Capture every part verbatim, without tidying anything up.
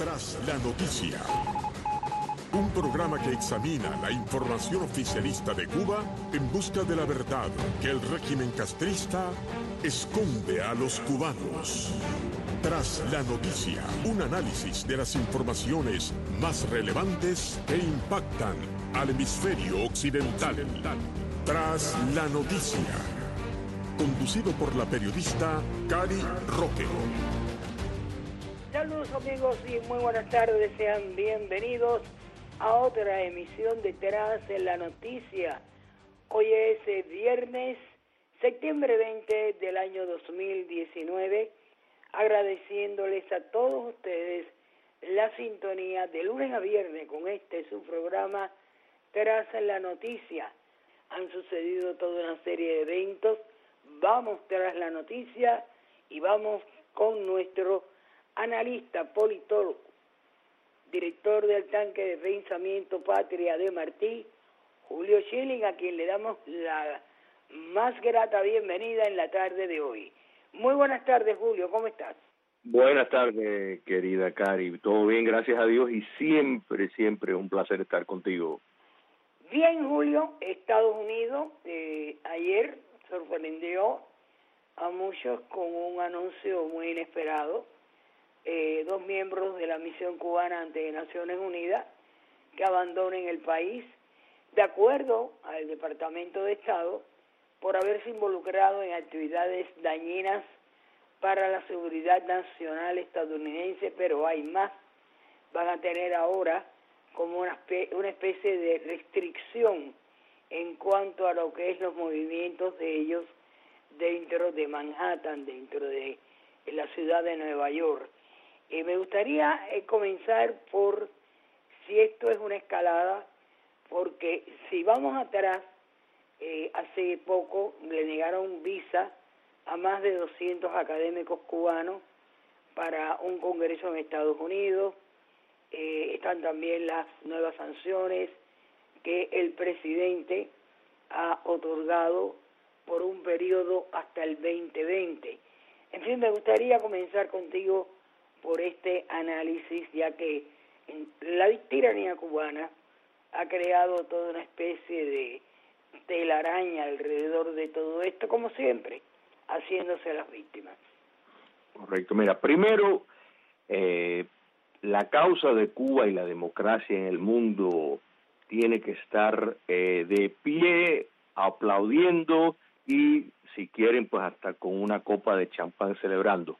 Tras la noticia. Un programa que examina la información oficialista de Cuba en busca de la verdad que el régimen castrista esconde a los cubanos. Tras la noticia, un análisis de las informaciones más relevantes que impactan al hemisferio occidental. Tras la noticia. Conducido por la periodista Cari Roque. Saludos amigos y muy buenas tardes, sean bienvenidos a otra emisión de Tras la Noticia. Hoy es viernes, septiembre veinte del año dos mil diecinueve, agradeciéndoles a todos ustedes la sintonía de lunes a viernes con este su programa Tras la Noticia. Han sucedido toda una serie de eventos, vamos tras la noticia y vamos con nuestro analista, politólogo, director del tanque de pensamiento Patria de Martí, Julio Schilling, a quien le damos la más grata bienvenida en la tarde de hoy. Muy buenas tardes, Julio, ¿cómo estás? Buenas tardes, querida Cari. Todo bien, gracias a Dios, y siempre, siempre un placer estar contigo. Bien, Julio, Estados Unidos eh, ayer sorprendió a muchos con un anuncio muy inesperado. Eh, dos miembros de la misión cubana ante Naciones Unidas que abandonen el país, de acuerdo al Departamento de Estado, por haberse involucrado en actividades dañinas para la seguridad nacional estadounidense, pero hay más. Van a tener ahora como una, una especie de restricción en cuanto a lo que es los movimientos de ellos dentro de Manhattan, dentro de la ciudad de Nueva York. Eh, me gustaría eh, comenzar por si esto es una escalada, porque si vamos atrás, eh, hace poco le negaron visa a más de doscientos académicos cubanos para un congreso en Estados Unidos. Eh, están también las nuevas sanciones que el presidente ha otorgado por un periodo hasta el veinte veinte. En fin, me gustaría comenzar contigo por este análisis, ya que la tiranía cubana ha creado toda una especie de telaraña alrededor de todo esto, como siempre, haciéndose las víctimas. Correcto. Mira, primero, eh, la causa de Cuba y la democracia en el mundo tiene que estar eh, de pie, aplaudiendo y, si quieren, pues hasta con una copa de champán celebrando,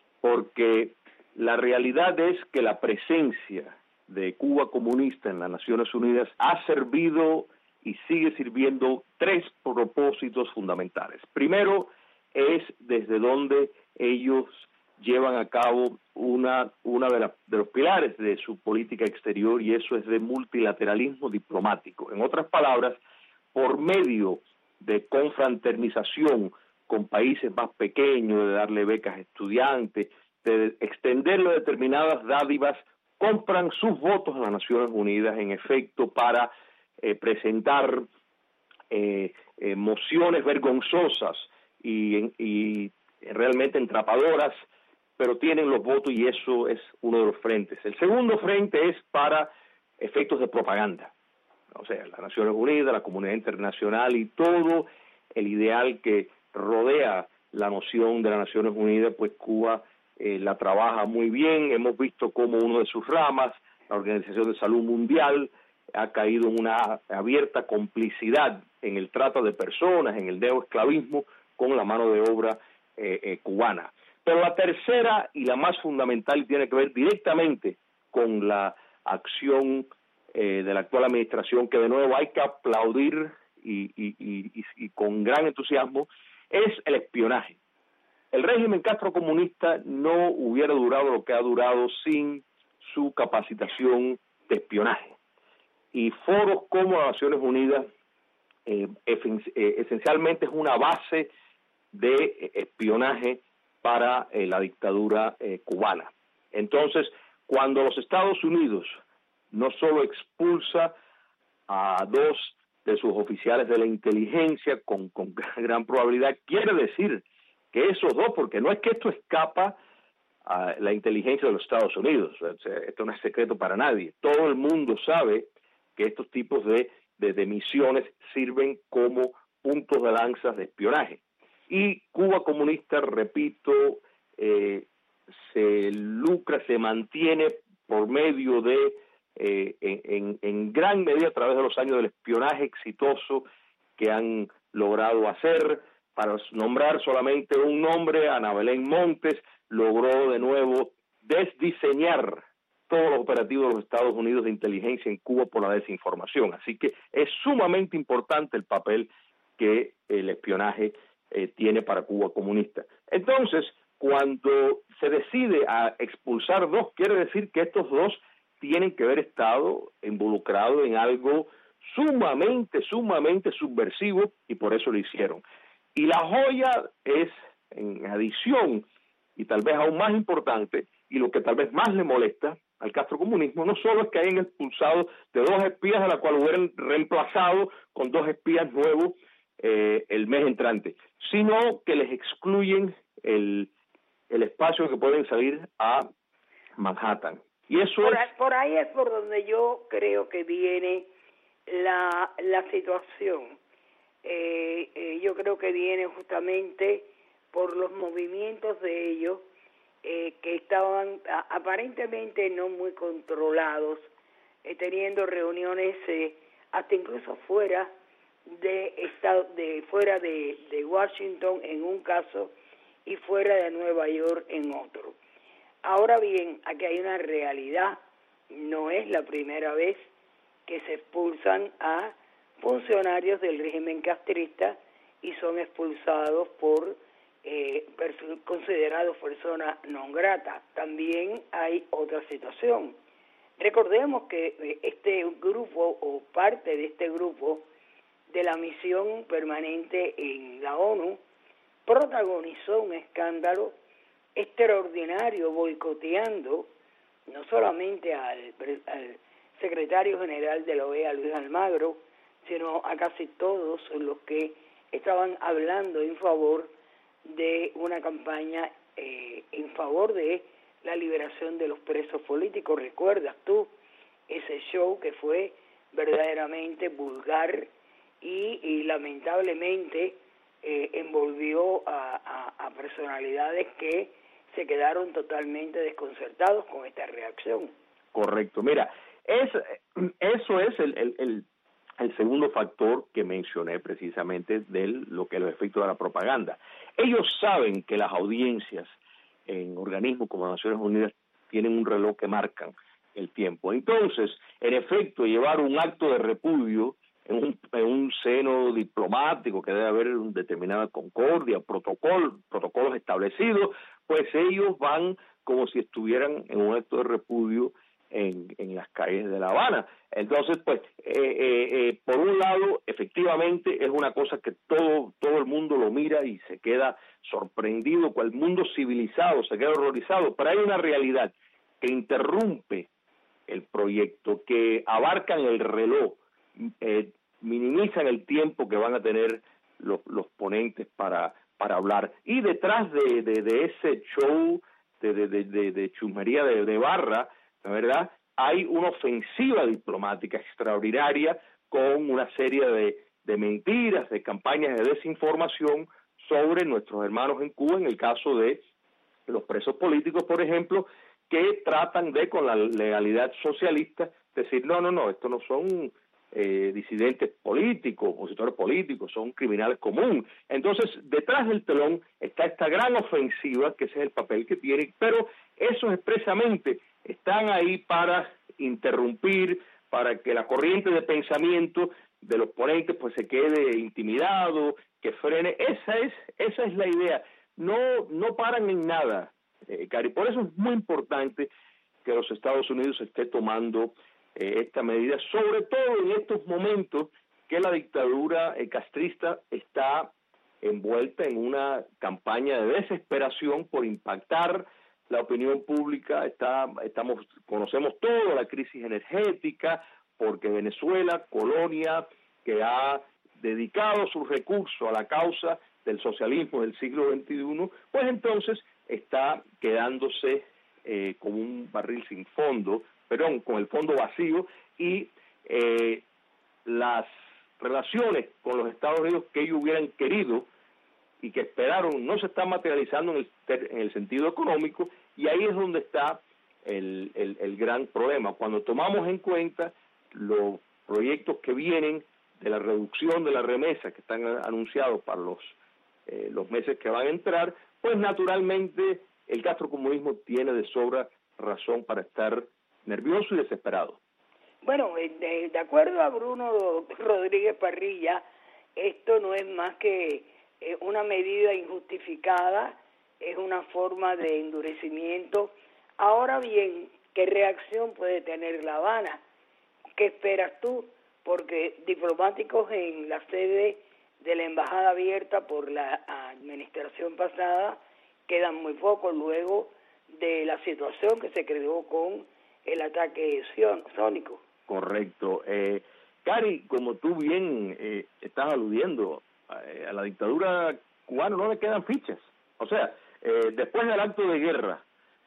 porque la realidad es que la presencia de Cuba comunista en las Naciones Unidas ha servido y sigue sirviendo tres propósitos fundamentales. Primero, es desde donde ellos llevan a cabo una, una de, la, de los pilares de su política exterior, y eso es de multilateralismo diplomático. En otras palabras, por medio de confraternización con países más pequeños, de darle becas a estudiantes, de extenderle determinadas dádivas, compran sus votos a las Naciones Unidas, en efecto, para eh, presentar eh, eh, mociones vergonzosas y, y realmente entrapadoras, pero tienen los votos, y eso es uno de los frentes. El segundo frente es para efectos de propaganda, o sea, las Naciones Unidas, la comunidad internacional y todo el ideal que rodea la noción de las Naciones Unidas, pues Cuba eh, la trabaja muy bien. Hemos visto cómo uno de sus ramas, la Organización de Salud Mundial, ha caído en una abierta complicidad en el trato de personas, en el neoesclavismo, con la mano de obra eh, eh, cubana. Pero la tercera y la más fundamental tiene que ver directamente con la acción eh, de la actual administración, que de nuevo hay que aplaudir y, y, y, y con gran entusiasmo, es el espionaje. El régimen castrocomunista no hubiera durado lo que ha durado sin su capacitación de espionaje. Y foros como las Naciones Unidas eh, eh, esencialmente es una base de espionaje para eh, la dictadura eh, cubana. Entonces, cuando los Estados Unidos no solo expulsa a dos de sus oficiales de la inteligencia con, con gran probabilidad, quiere decir que esos dos, porque no es que esto escapa a la inteligencia de los Estados Unidos. O sea, esto no es secreto para nadie. Todo el mundo sabe que estos tipos de, de, de misiones sirven como puntos de lanza de espionaje. Y Cuba comunista, repito, eh, se lucra, se mantiene por medio de, eh, en, en gran medida a través de los años del espionaje exitoso que han logrado hacer. Para nombrar solamente un nombre, Ana Belén Montes logró de nuevo desdiseñar todos los operativos de los Estados Unidos de inteligencia en Cuba por la desinformación. Así que es sumamente importante el papel que el espionaje eh, tiene para Cuba comunista. Entonces, cuando se decide a expulsar dos, quiere decir que estos dos tienen que haber estado involucrados en algo sumamente, sumamente subversivo y por eso lo hicieron. Y la joya es, en adición, y tal vez aún más importante, y lo que tal vez más le molesta al castrocomunismo, no solo es que hayan expulsado de dos espías a la cual hubieran reemplazado con dos espías nuevos eh, el mes entrante, sino que les excluyen el, el espacio que pueden salir a Manhattan. Y eso por, es... ahí, por ahí es por donde yo creo que viene la, la situación. Eh, eh, yo creo que viene justamente por los movimientos de ellos eh, que estaban a, aparentemente no muy controlados, eh, teniendo reuniones eh, hasta incluso fuera de estado, de fuera de, de Washington en un caso y fuera de Nueva York en otro. Ahora bien, aquí hay una realidad, no es la primera vez que se expulsan a funcionarios del régimen castrista y son expulsados por eh, considerados personas non grata. También hay otra situación. Recordemos que este grupo o parte de este grupo de la misión permanente en la ONU protagonizó un escándalo extraordinario boicoteando no solamente al, al secretario general de la O E A, Luis Almagro, sino a casi todos los que estaban hablando en favor de una campaña eh, en favor de la liberación de los presos políticos. ¿Recuerdas tú ese show que fue verdaderamente vulgar y, y lamentablemente eh, envolvió a, a, a personalidades que se quedaron totalmente desconcertados con esta reacción? Correcto. Mira, es, eso es el... el, el el segundo factor que mencioné precisamente de lo que es los efectos de la propaganda. Ellos saben que las audiencias en organismos como Naciones Unidas tienen un reloj que marcan el tiempo. Entonces, en efecto, llevar un acto de repudio en un, en un seno diplomático que debe haber una determinada concordia, protocolo, protocolos establecidos, pues ellos van como si estuvieran en un acto de repudio En, en las calles de La Habana. Entonces, pues, eh, eh, eh, por un lado, efectivamente, es una cosa que todo todo el mundo lo mira y se queda sorprendido, cual mundo civilizado se queda horrorizado, pero hay una realidad que interrumpe el proyecto, que abarcan el reloj, eh, minimizan el tiempo que van a tener los, los ponentes para, para hablar, y detrás de, de, de ese show de, de, de, de, de chusmería de, de barra, la verdad, hay una ofensiva diplomática extraordinaria con una serie de, de mentiras, de campañas de desinformación sobre nuestros hermanos en Cuba, en el caso de los presos políticos, por ejemplo, que tratan de, con la legalidad socialista, decir, no, no, no, estos no son eh, disidentes políticos, opositores políticos, son criminales comunes. Entonces, detrás del telón está esta gran ofensiva, que ese es el papel que tienen, pero eso expresamente están ahí para interrumpir, para que la corriente de pensamiento de los ponentes pues se quede intimidado, que frene. Esa es esa es la idea. No no paran en nada, eh, Cari. Por eso es muy importante que los Estados Unidos esté tomando eh, esta medida, sobre todo en estos momentos que la dictadura eh, castrista está envuelta en una campaña de desesperación por impactar la opinión pública. Está, estamos, conocemos todo la crisis energética, porque Venezuela, colonia que ha dedicado sus recursos a la causa del socialismo del siglo veintiuno, pues entonces está quedándose eh, como un barril sin fondo, perdón, con el fondo vacío, y eh, las relaciones con los Estados Unidos que ellos hubieran querido y que esperaron no se están materializando en el, en el sentido económico, y ahí es donde está el, el, el gran problema. Cuando tomamos en cuenta los proyectos que vienen de la reducción de la remesa que están anunciados para los, eh, los meses que van a entrar, pues naturalmente el castrocomunismo tiene de sobra razón para estar nervioso y desesperado. Bueno, de, de acuerdo a Bruno Rodríguez Parrilla, esto no es más que eh, una medida injustificada, es una forma de endurecimiento. Ahora bien, ¿qué reacción puede tener La Habana? ¿Qué esperas tú? Porque diplomáticos en la sede de la embajada abierta por la administración pasada quedan muy pocos luego de la situación que se creó con el ataque sónico. Correcto. Eh, Cari, como tú bien eh, estás aludiendo, eh, a la dictadura cubana no le quedan fichas. O sea, eh, después del acto de guerra,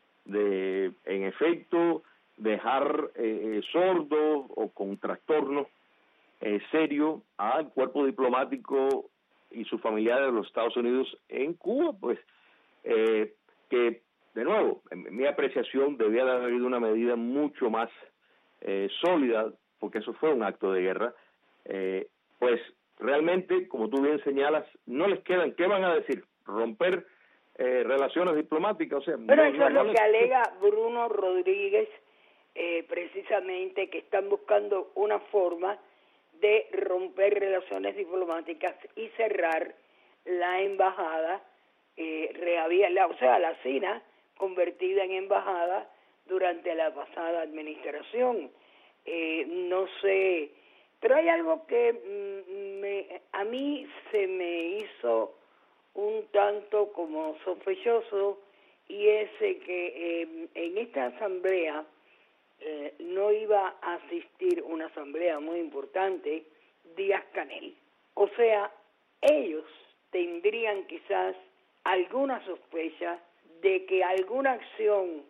de en efecto dejar eh, sordo o con trastorno eh, serio al cuerpo diplomático y sus familiares de los Estados Unidos en Cuba, pues eh, que, de nuevo, en mi apreciación debía de haber habido una medida mucho más eh, sólida, porque eso fue un acto de guerra, eh, pues realmente, como tú bien señalas, no les quedan, ¿qué van a decir? Romper eh, relaciones diplomáticas, o sea... Pero no, eso no, es lo no que les... alega Bruno Rodríguez, eh, precisamente, que están buscando una forma de romper relaciones diplomáticas y cerrar la embajada, eh, rehabía, la, o sea, la C I N A, convertida en embajada durante la pasada administración. Eh, no sé, pero hay algo que mm, me, a mí se me hizo un tanto como sospechoso, y es que eh, en esta asamblea eh, no iba a asistir una asamblea muy importante Díaz-Canel. O sea, ellos tendrían quizás alguna sospecha de que alguna acción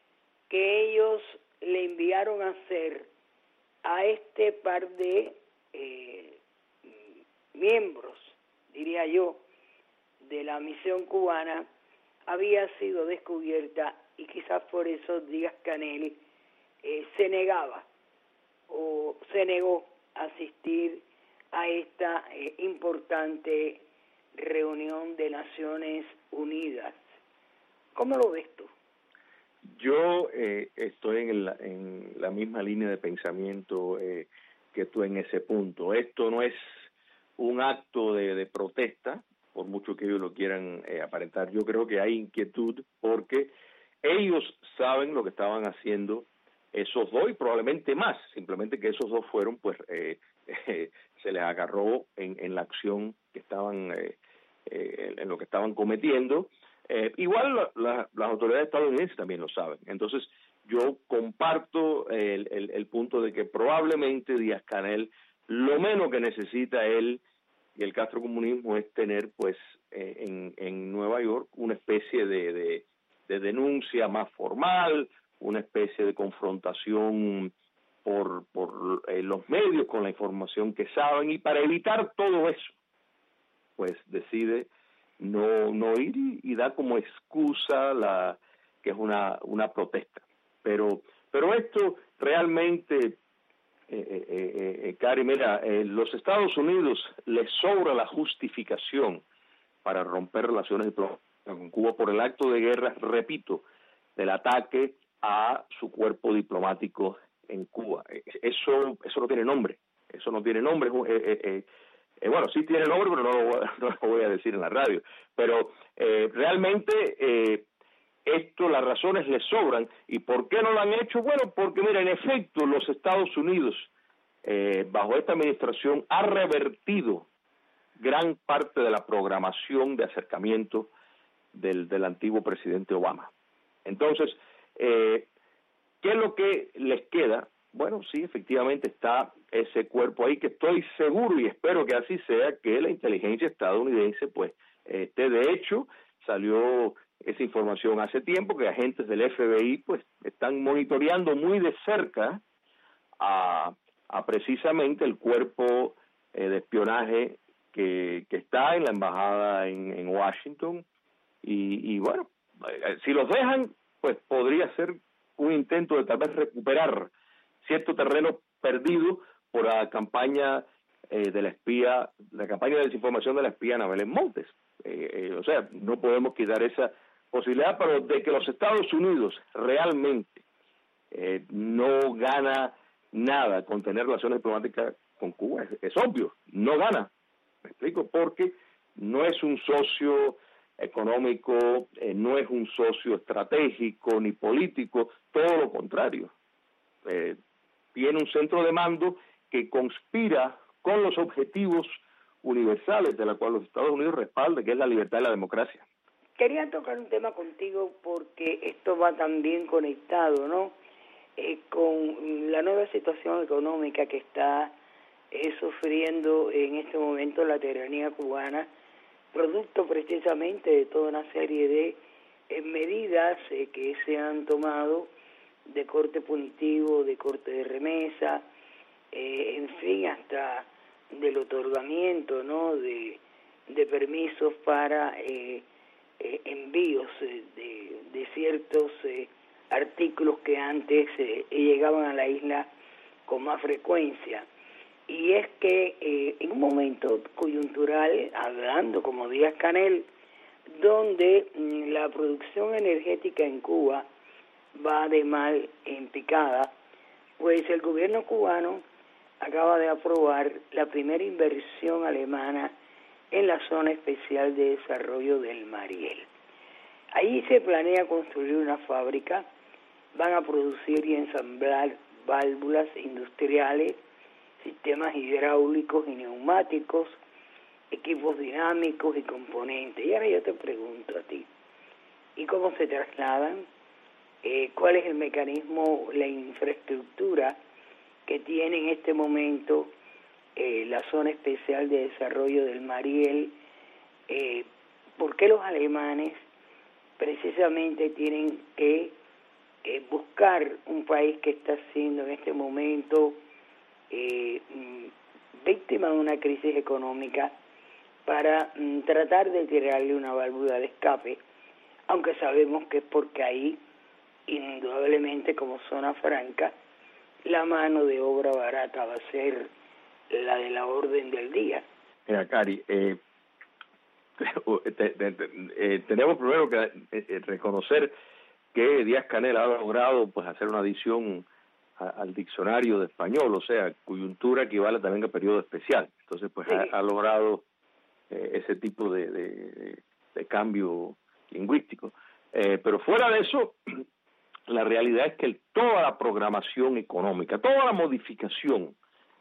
que ellos le enviaron a hacer a este par de eh, miembros, diría yo, de la misión cubana, había sido descubierta, y quizás por eso Díaz-Canel eh, se negaba o se negó a asistir a esta eh, importante reunión de Naciones Unidas. ¿Cómo lo ves tú? Yo eh, estoy en la, en la misma línea de pensamiento eh, que tú en ese punto. Esto no es un acto de, de protesta, por mucho que ellos lo quieran eh, aparentar. Yo creo que hay inquietud porque ellos saben lo que estaban haciendo esos dos y probablemente más, simplemente que esos dos fueron, pues, eh, eh, se les agarró en, en la acción que estaban, eh, eh, en lo que estaban cometiendo. Eh, igual la, la, las autoridades estadounidenses también lo saben. Entonces, yo comparto el, el, el punto de que probablemente Díaz-Canel, lo menos que necesita él y el castrocomunismo es tener, pues, eh, en, en Nueva York una especie de, de, de denuncia más formal, una especie de confrontación por, por eh, los medios con la información que saben, y para evitar todo eso, pues decide no no ir y, y da como excusa la que es una una protesta. Pero pero esto realmente, eh, eh, eh, Cari, mira, eh, los Estados Unidos les sobra la justificación para romper relaciones diplomáticas con Cuba por el acto de guerra, repito, del ataque a su cuerpo diplomático en Cuba. Eso eso no tiene nombre, eso no tiene nombre. Eh, eh, eh, eh, bueno, sí tiene nombre, pero no lo, voy, no lo voy a decir en la radio. Pero eh, realmente eh, esto, las razones les sobran. ¿Y por qué no lo han hecho? Bueno, porque mira, en efecto, los Estados Unidos, eh, bajo esta administración, ha revertido gran parte de la programación de acercamiento del, del antiguo presidente Obama. Entonces, eh, ¿qué es lo que les queda? Bueno, sí, efectivamente está ese cuerpo ahí, que estoy seguro y espero que así sea, que la inteligencia estadounidense, pues, este, de hecho, salió esa información hace tiempo, que agentes del F B I pues están monitoreando muy de cerca a, a precisamente el cuerpo eh, de espionaje que, que está en la embajada en, en Washington, y, y bueno, eh, si los dejan, pues podría ser un intento de tal vez recuperar cierto terreno perdido por la campaña eh, de la espía, la campaña de desinformación de la espía Ana Belén Montes. Eh, eh, o sea, no podemos quitar esa posibilidad, pero de que los Estados Unidos realmente eh, no gana nada con tener relaciones diplomáticas con Cuba, es, es obvio, no gana. ¿Me explico? Porque no es un socio económico, eh, no es un socio estratégico ni político, todo lo contrario. Eh, tiene un centro de mando que conspira con los objetivos universales de la cual los Estados Unidos respaldan, que es la libertad y la democracia. Quería tocar un tema contigo porque esto va también conectado, ¿no? Eh, con la nueva situación económica que está eh, sufriendo en este momento la tiranía cubana, producto precisamente de toda una serie de eh, medidas eh, que se han tomado de corte punitivo, de corte de remesa, eh, en fin, hasta del otorgamiento, ¿no?, de, de permisos para eh, eh, envíos eh, de, de ciertos eh, artículos que antes eh, llegaban a la isla con más frecuencia. Y es que eh, en un momento coyuntural, hablando como Díaz-Canel, donde mm, la producción energética en Cuba va de mal en picada, pues el gobierno cubano acaba de aprobar la primera inversión alemana en la zona especial de desarrollo del Mariel. Ahí se planea construir una fábrica, van a producir y ensamblar válvulas industriales, sistemas hidráulicos y neumáticos, equipos dinámicos y componentes. Y ahora yo te pregunto a ti, ¿y cómo se trasladan? Eh, ¿Cuál es el mecanismo, la infraestructura que tiene en este momento eh, la zona especial de desarrollo del Mariel? Eh, ¿Por qué los alemanes precisamente tienen que eh, buscar un país que está siendo en este momento eh, víctima de una crisis económica para mm, tratar de tirarle una válvula de escape, aunque sabemos que es porque ahí, indudablemente como zona franca, la mano de obra barata va a ser la de la orden del día? Mira, Cari, eh, te, te, te, eh, tenemos primero que eh, reconocer que Díaz-Canel ha logrado pues hacer una adición a, al diccionario de español, o sea, coyuntura equivale también a periodo especial. Entonces, pues sí, ha, ha logrado eh, ese tipo de, de, de cambio lingüístico. Eh, pero fuera de eso, la realidad es que toda la programación económica, toda la modificación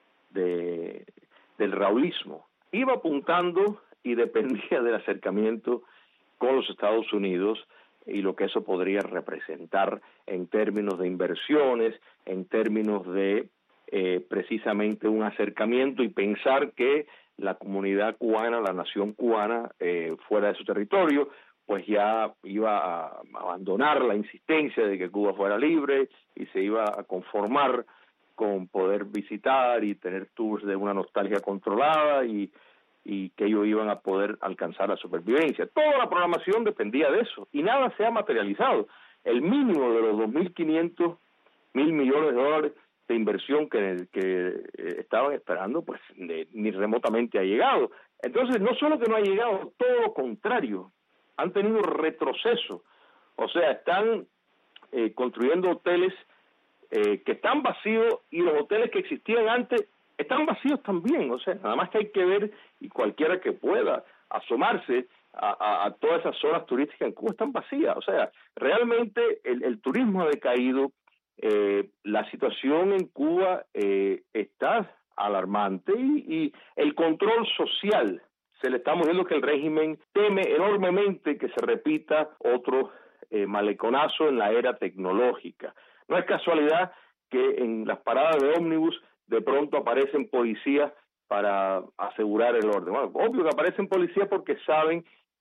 de, del raulismo iba apuntando y dependía del acercamiento con los Estados Unidos y lo que eso podría representar en términos de inversiones, en términos de eh, precisamente un acercamiento y pensar que la comunidad cubana, la nación cubana, eh, fuera de su territorio, pues ya iba a abandonar la insistencia de que Cuba fuera libre y se iba a conformar con poder visitar y tener tours de una nostalgia controlada y, y que ellos iban a poder alcanzar la supervivencia. Toda la programación dependía de eso y nada se ha materializado. El mínimo de los dos mil quinientos mil millones de dólares de inversión que, que estaban esperando, pues de, ni remotamente ha llegado. Entonces, no solo que no ha llegado, todo lo contrario, han tenido retroceso, o sea, están eh, construyendo hoteles eh, que están vacíos y los hoteles que existían antes están vacíos también, o sea, nada más que hay que ver y cualquiera que pueda asomarse a, a, a todas esas zonas turísticas en Cuba están vacías, o sea, realmente el, el turismo ha decaído, eh, la situación en Cuba eh, está alarmante y, y el control social. Se le estamos viendo que el régimen teme enormemente que se repita otro eh, maleconazo en la era tecnológica. No es casualidad que en las paradas de ómnibus de pronto aparecen policías para asegurar el orden. Bueno, obvio que aparecen policías porque saben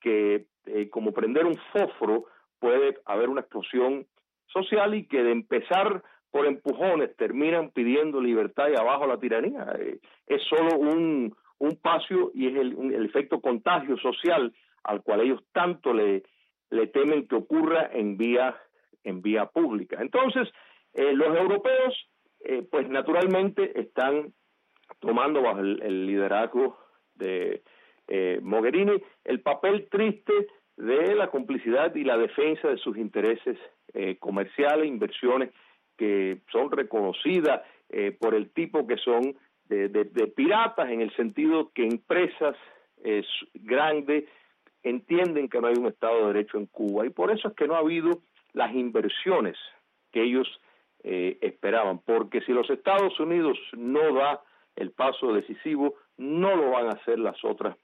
que eh, como prender un fósforo puede haber una explosión social y que de empezar por empujones terminan pidiendo libertad y abajo la tiranía. Eh, es solo un, un paso y es el, un, el efecto contagio social al cual ellos tanto le, le temen que ocurra en vía, en vía pública. Entonces, eh, los europeos, eh, pues naturalmente están tomando bajo el, el liderazgo de eh, Mogherini el papel triste de la complicidad y la defensa de sus intereses eh, comerciales, inversiones que son reconocidas eh, por el tipo que son de, de, de piratas, en el sentido que empresas eh, grandes entienden que no hay un Estado de Derecho en Cuba, y por eso es que no ha habido las inversiones que ellos eh, esperaban, porque si los Estados Unidos no da el paso decisivo, no lo van a hacer las otras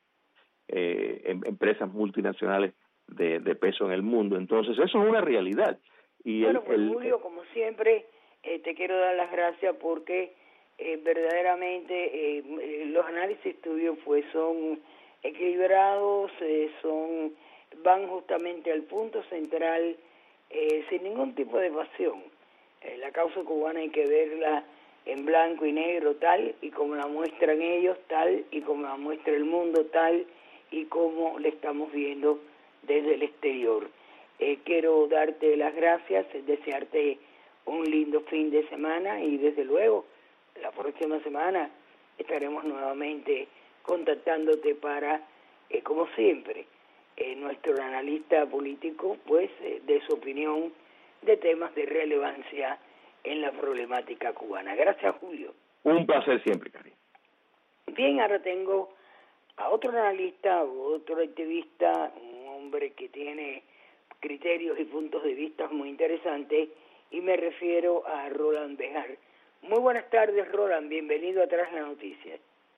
eh, em, empresas multinacionales de, de peso en el mundo. Entonces eso es una realidad. Y bueno, el, pues el, Julio, como siempre, eh, te quiero dar las gracias porque eh, verdaderamente eh, los análisis tuyos pues son equilibrados, eh, son van justamente al punto central, eh, sin ningún tipo de pasión. Eh, la causa cubana hay que verla en blanco y negro, tal y como la muestran ellos, tal y como la muestra el mundo, tal y como la estamos viendo desde el exterior. Eh, quiero darte las gracias, desearte un lindo fin de semana y desde luego la próxima semana estaremos nuevamente contactándote para, eh, como siempre, eh, nuestro analista político pues eh, de su opinión de temas de relevancia en la problemática cubana. Gracias, Julio. Un placer siempre, Cari. Bien, ahora tengo a otro analista, otro activista, un hombre que tiene criterios y puntos de vista muy interesantes, y me refiero a Roland Bejar. Muy buenas tardes, Roland, bienvenido a Tras la Noticia.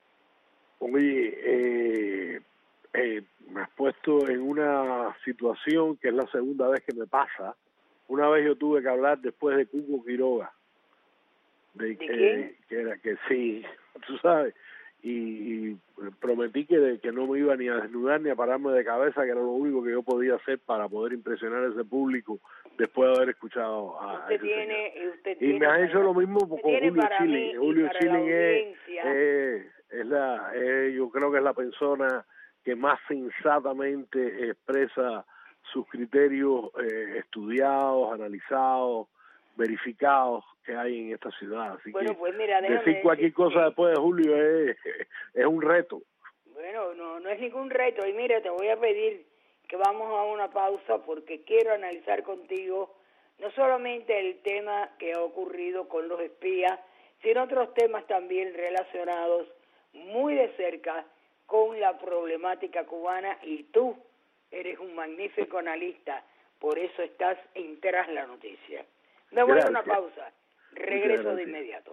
Oye, eh, eh, me has puesto en una situación que es la segunda vez que me pasa. Una vez yo tuve que hablar después de Cuco Quiroga, de, ¿De que, quién? que era que sí, tú sabes, y, y prometí que, que no me iba ni a desnudar ni a pararme de cabeza, que era lo único que yo podía hacer para poder impresionar a ese público después de haber escuchado a, usted a ese tiene, señor. Usted Y tiene me has para, hecho lo mismo con Julio Schilling. Julio Schilling es, es, es la, es, yo creo que es la persona que más sensatamente expresa sus criterios eh, estudiados, analizados, verificados que hay en esta ciudad. Así bueno, que pues mira, decir cualquier cosa después de Julio es, es un reto. Bueno, no, no es ningún reto. Y mira, te voy a pedir que vamos a una pausa porque quiero analizar contigo no solamente el tema que ha ocurrido con los espías, sino otros temas también relacionados muy de cerca con la problemática cubana, y tú eres un magnífico analista, por eso estás en Tras la Noticia. Me voy a una pausa, regreso de inmediato.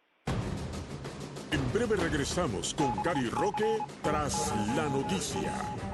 En breve regresamos con Cari Roque Tras la Noticia.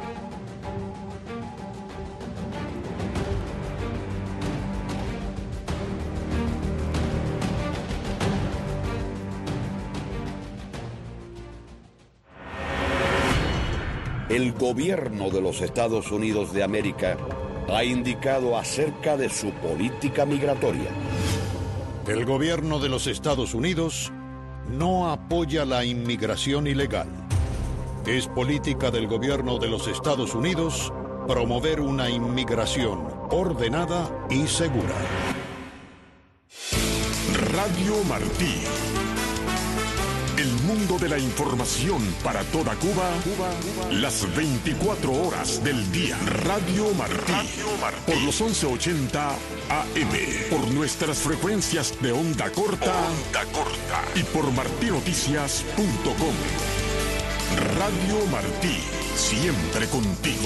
El gobierno de los Estados Unidos de América ha indicado acerca de su política migratoria. El gobierno de los Estados Unidos no apoya la inmigración ilegal. Es política del gobierno de los Estados Unidos promover una inmigración ordenada y segura. Radio Martí. El mundo de la información para toda Cuba, Cuba, las veinticuatro horas del día. Radio Martí, Radio Martí. Por los once ochenta A M, por nuestras frecuencias de onda corta, onda corta y por martí noticias punto com. Radio Martí, siempre contigo.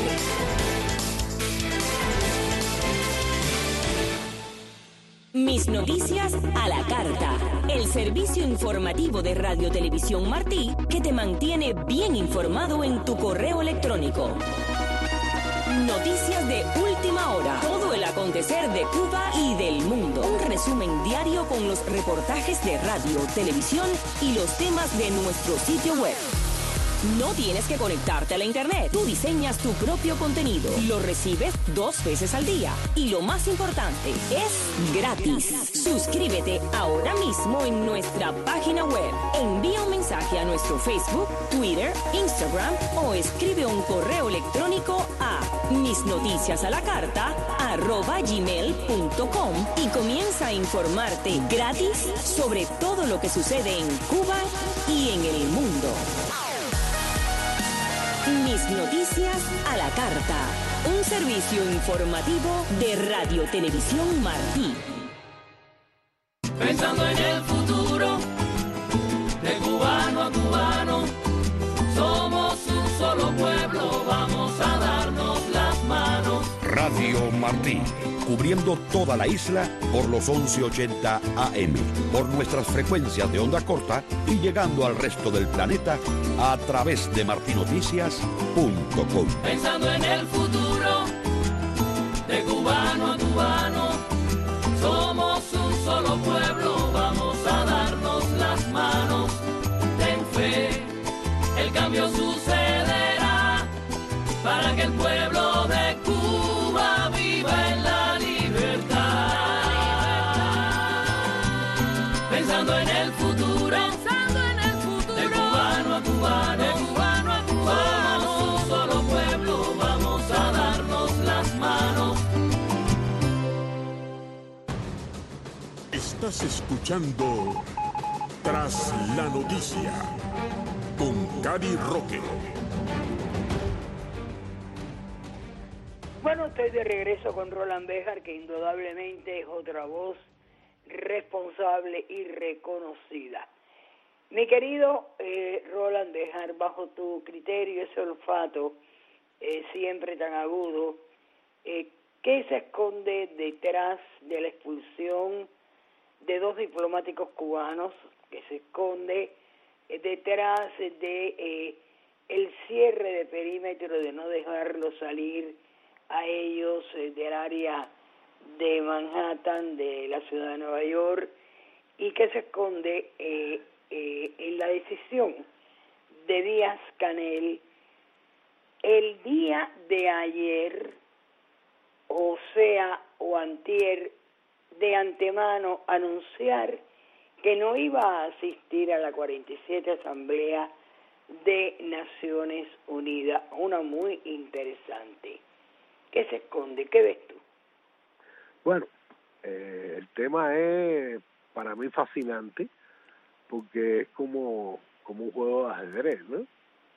Mis noticias a la carta. El servicio informativo de Radio Televisión Martí que te mantiene bien informado en tu correo electrónico. Noticias de última hora. Todo el acontecer de Cuba y del mundo. Un resumen diario con los reportajes de radio, televisión y los temas de nuestro sitio web. No tienes que conectarte a la internet. Tú diseñas tu propio contenido. Lo recibes dos veces al día. Y lo más importante, es gratis. Suscríbete ahora mismo en nuestra página web. Envía un mensaje a nuestro Facebook, Twitter, Instagram o escribe un correo electrónico a misnoticiasalacarta arroba gmail punto com y comienza a informarte gratis sobre todo lo que sucede en Cuba y en el mundo. Mis Noticias a la Carta, un servicio informativo de Radio Televisión Martí. Pensando en el futuro, de cubano a cubano, somos un solo pueblo, vamos a darnos las manos. Radio Martí, cubriendo toda la isla por los once ochenta A M, por nuestras frecuencias de onda corta y llegando al resto del planeta a través de martinoticias punto com. Pensando en el futuro, de cubano a cubano, somos un solo pueblo, vamos a darnos las manos. Ten fe, el cambio sucederá para que el pueblo de Cuba viva en la libertad. Pensando en el futuro, pensando en el futuro, de cubano a cubano, de cubano a cubano, somos un solo pueblo, vamos a darnos las manos. Estás escuchando Tras la Noticia con Cari Roque. Bueno, estoy de regreso con Roland Béjar, que indudablemente es otra voz responsable y reconocida. Mi querido eh, Roland Béjar, bajo tu criterio, ese olfato eh, siempre tan agudo, eh, ¿qué se esconde detrás de la expulsión de dos diplomáticos cubanos? ¿Qué se esconde eh, detrás de eh, el cierre de perímetro, de no dejarlos salir a ellos eh, del área de Manhattan, de la ciudad de Nueva York, y que se esconde eh, eh, en la decisión de Díaz-Canel el día de ayer, o sea, o antier, de antemano anunciar que no iba a asistir a la cuarenta y siete Asamblea de Naciones Unidas, una muy interesante. ¿Qué se esconde? ¿Qué ves tú? Bueno, eh, el tema es para mí fascinante porque es como, como un juego de ajedrez, ¿no?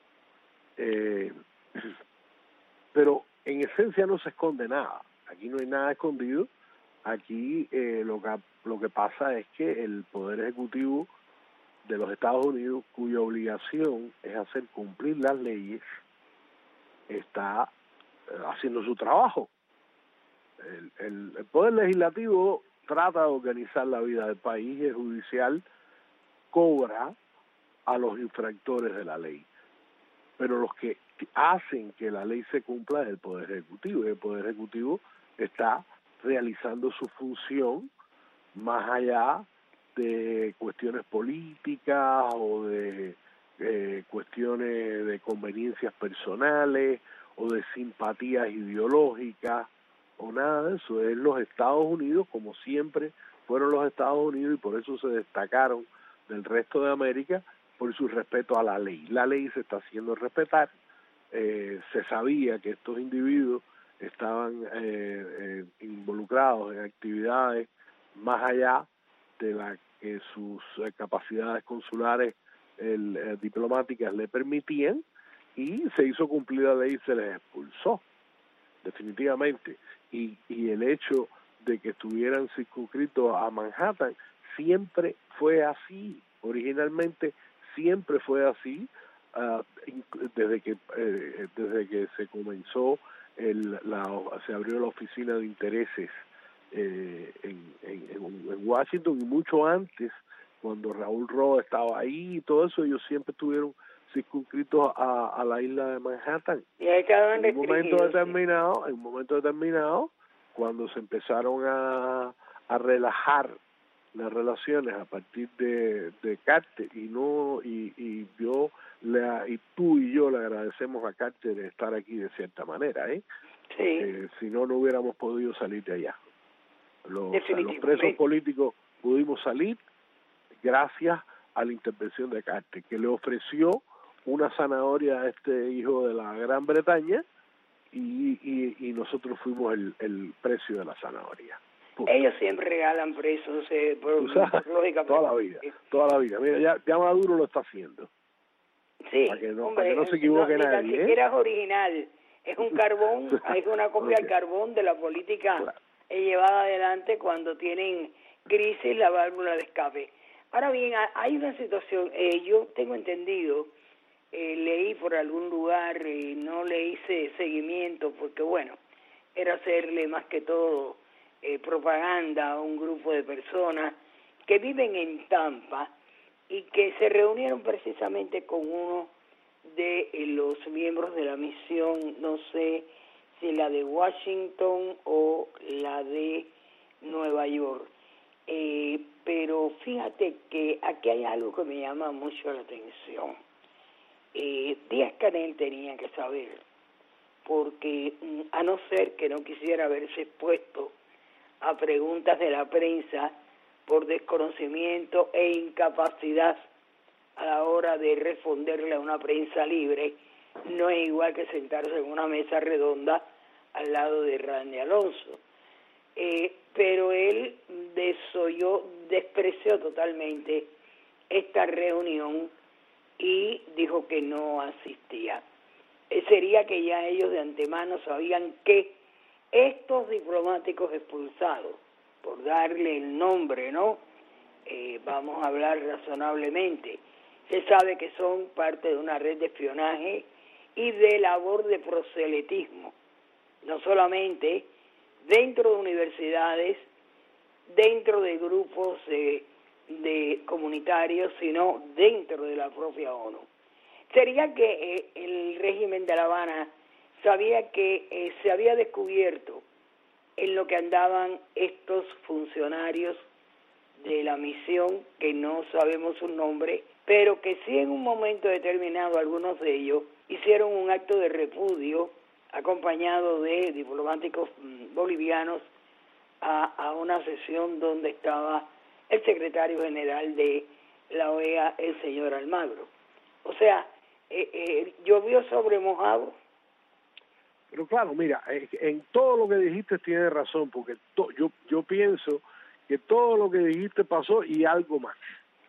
Eh, pero en esencia no se esconde nada. Aquí no hay nada escondido. Aquí eh, lo que lo que pasa es que el Poder Ejecutivo de los Estados Unidos, cuya obligación es hacer cumplir las leyes, está haciendo su trabajo. El, el, el Poder Legislativo trata de organizar la vida del país y el judicial cobra a los infractores de la ley. Pero los que hacen que la ley se cumpla es el Poder Ejecutivo, y el Poder Ejecutivo está realizando su función más allá de cuestiones políticas o de eh, cuestiones de conveniencias personales o de simpatías ideológicas o nada de eso. Es los Estados Unidos, como siempre fueron los Estados Unidos, y por eso se destacaron del resto de América por su respeto a la ley. La ley se está haciendo respetar. Eh, se sabía que estos individuos estaban eh, eh, involucrados en actividades más allá de la que sus eh, capacidades consulares el, eh, diplomáticas le permitían, y se hizo cumplir la ley y se les expulsó definitivamente. Y, y el hecho de que estuvieran circunscritos a Manhattan siempre fue así, originalmente siempre fue así, uh, desde que eh, desde que se comenzó el, la, se abrió la oficina de intereses eh, en, en, en Washington, y mucho antes, cuando Raúl Roa estaba ahí y todo eso, ellos siempre estuvieron circunscritos a, a la isla de Manhattan. Y ahí quedaban en un momento determinado, en un momento determinado, cuando se empezaron a, a relajar las relaciones a partir de, de Carter y no y, y yo le, y tú y yo le agradecemos a Carter de estar aquí de cierta manera, ¿eh? Sí. Porque si no, no hubiéramos podido salir de allá. Los, o sea, los presos políticos pudimos salir gracias a la intervención de Carter, que le ofreció una zanahoria a este hijo de la Gran Bretaña y, y, y nosotros fuimos el, el precio de la zanahoria. Punto. Ellos siempre regalan presos, eh, por, sabes, lógicamente. Toda la vida, toda la vida. Mira, ya, ya Maduro lo está haciendo. Sí, para que no, hombre, para que no se equivoque no, nadie. Ni ¿eh? siquiera es original, es un carbón, es una copia al carbón de la política claro. llevada adelante cuando tienen crisis la válvula de escape. Ahora bien, hay una situación, eh, yo tengo entendido, eh, leí por algún lugar, eh, no le hice seguimiento porque bueno, era hacerle más que todo eh, propaganda a un grupo de personas que viven en Tampa y que se reunieron precisamente con uno de eh, los miembros de la misión, no sé si la de Washington o la de Nueva York. Eh, pero fíjate que aquí hay algo que me llama mucho la atención. Eh, Díaz-Canel tenía que saber, porque a no ser que no quisiera haberse expuesto a preguntas de la prensa por desconocimiento e incapacidad a la hora de responderle a una prensa libre, no es igual que sentarse en una mesa redonda al lado de Randy Alonso. Eh, pero él desoyó, despreció totalmente esta reunión y dijo que no asistía. Eh, sería que ya ellos de antemano sabían que estos diplomáticos expulsados, por darle el nombre, ¿no? Eh, vamos a hablar razonablemente, se sabe que son parte de una red de espionaje y de labor de proselitismo, no solamente dentro de universidades, dentro de grupos eh, de comunitarios, sino dentro de la propia ONU. Sería que eh, el régimen de La Habana sabía que eh, se había descubierto en lo que andaban estos funcionarios de la misión, que no sabemos su nombre, pero que sí en un momento determinado algunos de ellos hicieron un acto de repudio acompañado de diplomáticos bolivianos a, a una sesión donde estaba el secretario general de la O E A, el señor Almagro. O sea, eh, eh, llovió sobre mojado. Pero claro, mira, en todo lo que dijiste tienes razón, porque to, yo yo pienso que todo lo que dijiste pasó y algo más.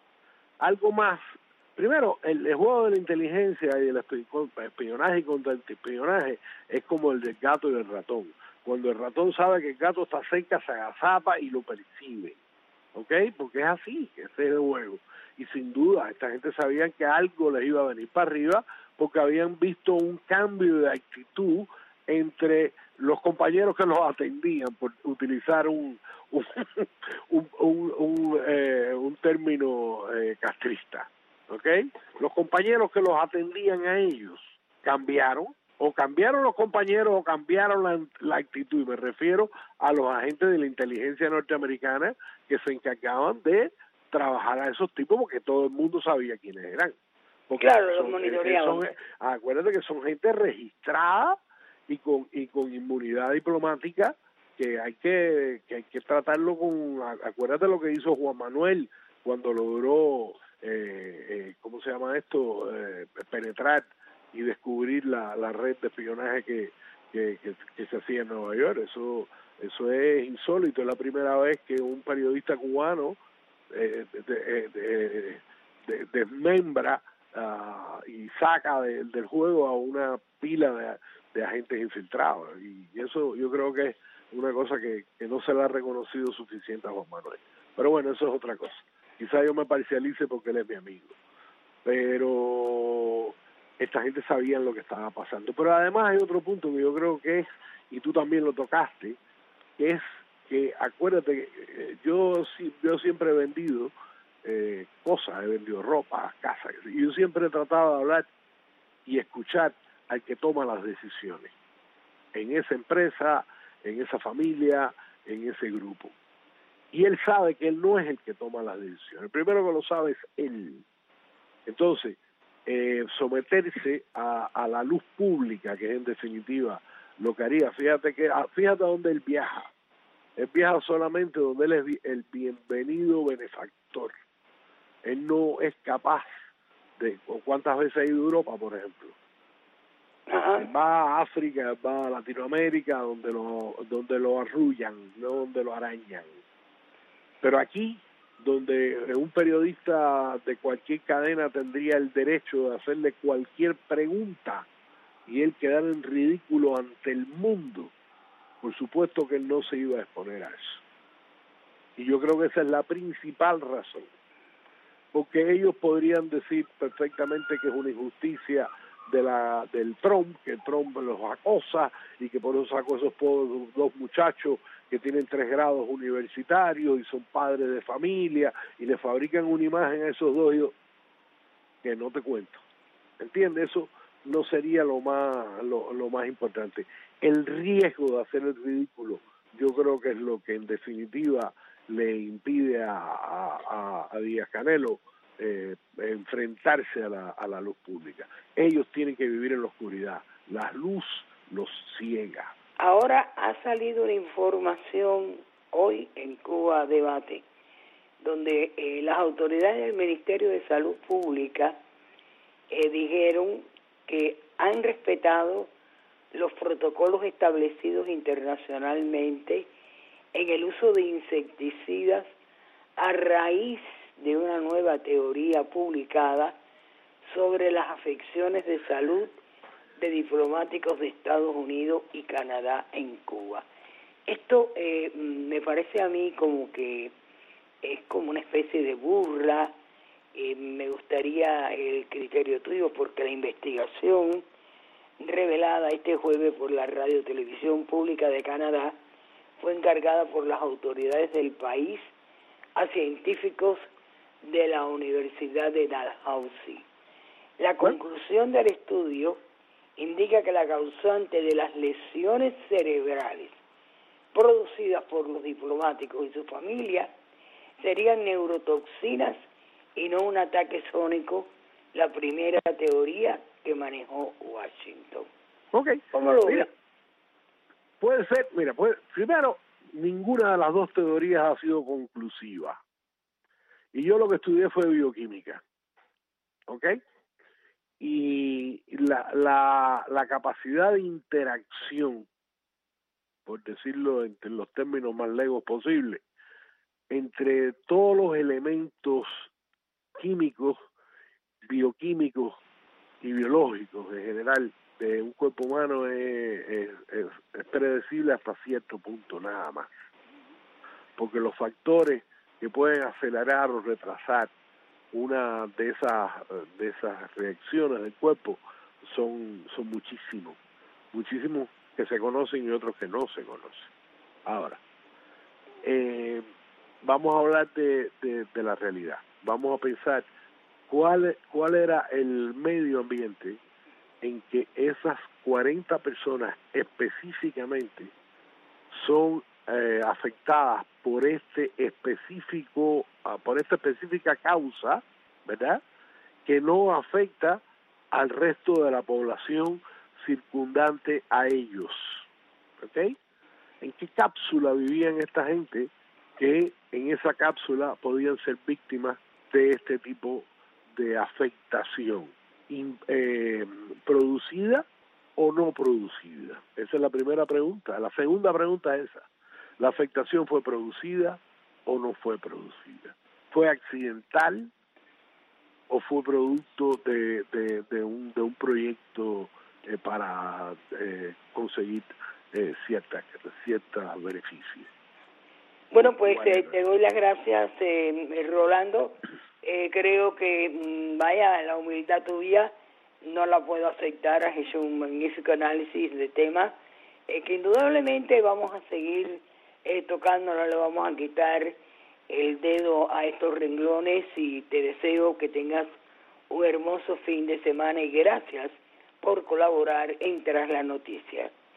Algo más. Primero, el, el juego de la inteligencia y el espionaje y contraespionaje es como el del gato y el ratón. Cuando el ratón sabe que el gato está cerca, se agazapa y lo percibe. ¿Ok? Porque es así, ese es el juego. Y sin duda, esta gente sabía que algo les iba a venir para arriba porque habían visto un cambio de actitud entre los compañeros que los atendían, por utilizar un un, un, un, un, eh, un término eh, castrista. ¿Ok? Los compañeros que los atendían a ellos cambiaron, o cambiaron los compañeros o cambiaron la, la actitud. Me refiero a los agentes de la inteligencia norteamericana que se encargaban de trabajar a esos tipos porque todo el mundo sabía quiénes eran. Porque claro, son, los monitoreaban. Son, acuérdate que son gente registrada y con y con inmunidad diplomática que hay que, que hay que tratarlo con. Acuérdate lo que hizo Juan Manuel cuando logró eh, eh, ¿cómo se llama esto? Eh, penetrar y descubrir la, la red de espionaje que, que, que, que se hacía en Nueva York. Eso eso es insólito, es la primera vez que un periodista cubano eh, de, de, de, de, desmembra uh, y saca de, del juego a una pila de, de agentes infiltrados, y eso yo creo que es una cosa que, que no se le ha reconocido suficiente a Juan Manuel. Pero bueno, eso es otra cosa. Quizá yo me parcialice porque él es mi amigo, pero esta gente sabía lo que estaba pasando. Pero además hay otro punto que yo creo que es, y tú también lo tocaste, que es que, acuérdate, que yo, yo siempre he vendido eh, cosas, he vendido ropa, casas, y yo siempre he tratado de hablar y escuchar al que toma las decisiones, en esa empresa, en esa familia, en ese grupo. Y él sabe que él no es el que toma las decisiones. El primero que lo sabe es él. Entonces, eh, someterse a, a la luz pública, que es en definitiva lo que haría. Fíjate que fíjate a dónde él viaja. Él viaja solamente donde él es el bienvenido benefactor. Él no es capaz de... ¿Cuántas veces ha ido a Europa, por ejemplo? Ajá. Él va a África, va a Latinoamérica, donde lo, donde lo arrullan, no donde lo arañan. Pero aquí, donde un periodista de cualquier cadena tendría el derecho de hacerle cualquier pregunta y él quedar en ridículo ante el mundo, por supuesto que él no se iba a exponer a eso. Y yo creo que esa es la principal razón. Porque ellos podrían decir perfectamente que es una injusticia de la del Trump, que Trump los acosa y que por eso sacó esos pobres dos muchachos que tienen tres grados universitarios y son padres de familia y le fabrican una imagen a esos dos, y yo, que no te cuento. ¿Entiendes? Eso no sería lo más lo, lo más importante. El riesgo de hacer el ridículo, yo creo que es lo que en definitiva le impide a, a, a Díaz-Canelo eh, enfrentarse a la, a la luz pública. Ellos tienen que vivir en la oscuridad. La luz los ciega. Ahora ha salido una información hoy en Cuba Debate, donde eh, las autoridades del Ministerio de Salud Pública eh, dijeron que han respetado los protocolos establecidos internacionalmente en el uso de insecticidas a raíz de una nueva teoría publicada sobre las afecciones de salud de diplomáticos de Estados Unidos y Canadá en Cuba. Esto eh, me parece a mí como que es como una especie de burla. Eh, me gustaría el criterio tuyo, porque la investigación revelada este jueves por la Radio Televisión Pública de Canadá fue encargada por las autoridades del país a científicos de la Universidad de Dalhousie. La conclusión del estudio indica que la causante de las lesiones cerebrales producidas por los diplomáticos y su familia serían neurotoxinas y no un ataque sónico, la primera teoría que manejó Washington. Okay. ¿Cómo lo mira, ves? Puede ser, mira, puede, primero, ninguna de las dos teorías ha sido conclusiva. Y yo lo que estudié fue bioquímica. ¿Ok? Y la, la, la capacidad de interacción, por decirlo en, en los términos más legos posibles, entre todos los elementos químicos, bioquímicos y biológicos en general de un cuerpo humano es, es, es, es predecible hasta cierto punto nada más, porque los factores que pueden acelerar o retrasar una de esas de esas reacciones del cuerpo son son muchísimos, muchísimos que se conocen y otros que no se conocen. Ahora, eh, vamos a hablar de, de, de la realidad. Vamos a pensar cuál cuál era el medio ambiente en que esas cuarenta personas específicamente son eh, afectadas por este específico, uh, por esta específica causa, ¿verdad?, que no afecta al resto de la población circundante a ellos. ¿Ok? ¿En qué cápsula vivían esta gente que en esa cápsula podían ser víctimas de este tipo de afectación? In, eh, ¿Producida o no producida? Esa es la primera pregunta. La segunda pregunta es esa. ¿La afectación fue producida o no fue producida? ¿Fue accidental o fue producto de, de, de, un, de un proyecto eh, para eh, conseguir eh, ciertas ciertas beneficios? Bueno, pues eh, te doy las gracias, eh, Rolando. Eh, creo que, vaya, la humildad tuya no la puedo aceptar. Has hecho un magnífico análisis de temas eh, que indudablemente vamos a seguir eh, tocando, no le vamos a quitar el dedo a estos renglones, y te deseo que tengas un hermoso fin de semana y gracias por colaborar en Tras la Noticia.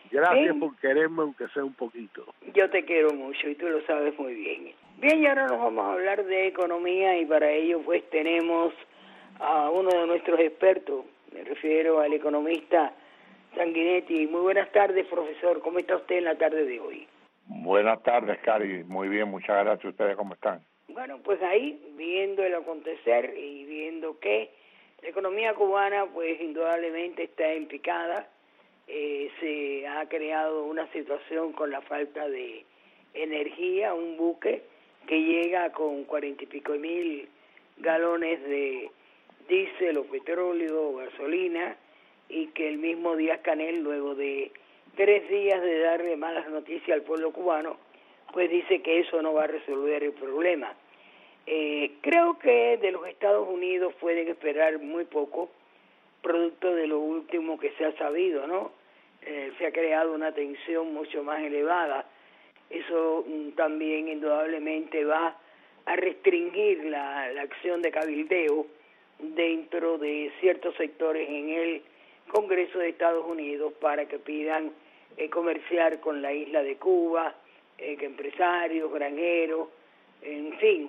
Gracias Bien. por quererme, aunque sea un poquito. Yo te quiero mucho y tú lo sabes muy bien. Bien, y ahora nos vamos a hablar de economía y para ello pues tenemos a uno de nuestros expertos, me refiero al economista Sanguinetti. Muy buenas tardes, profesor. ¿Cómo está usted en la tarde de hoy? Buenas tardes, Cari. Muy bien, muchas gracias. ¿Ustedes cómo están? Bueno, pues ahí, viendo el acontecer y viendo que la economía cubana, pues indudablemente está en picada. Eh, se ha creado una situación con la falta de energía, un buque que llega con cuarenta y pico mil galones de diésel o petróleo o gasolina, y que el mismo Díaz-Canel, luego de tres días de darle malas noticias al pueblo cubano, pues dice que eso no va a resolver el problema. Eh, creo que de los Estados Unidos pueden esperar muy poco, producto de lo último que se ha sabido, ¿no? Eh, se ha creado una tensión mucho más elevada. Eso mm, también indudablemente va a restringir la, la acción de cabildeo dentro de ciertos sectores en el Congreso de Estados Unidos para que pidan eh, comerciar con la isla de Cuba, eh, que empresarios, granjeros, en fin.